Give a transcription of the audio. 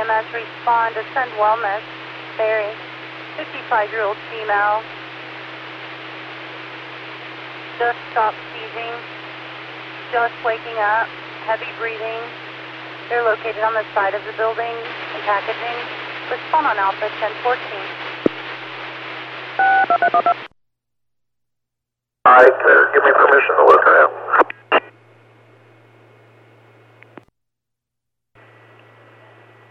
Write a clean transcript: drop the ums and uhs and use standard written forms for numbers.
EMS respond to Send Wellness. Barry, 55-year-old female. Just stopped seizing. Just waking up. Heavy breathing. They're located on the side of the building and packaging. Respond on Alpha 1014. Alright, give me permission to